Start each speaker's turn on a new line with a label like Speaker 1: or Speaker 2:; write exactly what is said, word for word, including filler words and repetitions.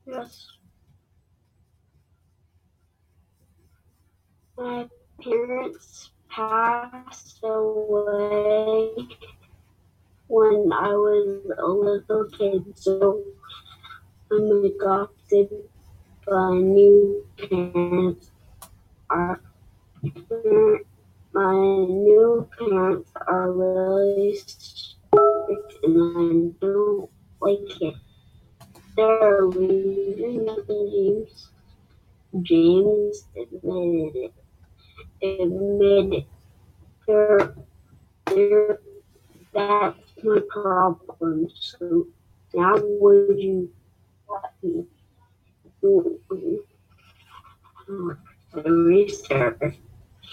Speaker 1: Yes, my parents passed away when I was a little kid, so I'm adopted by new parents. Our, my new parents are really strict and I don't like it. They're reading James. James admitted it. Admitted they're, they're, that's my problem. So now would you let me do the research?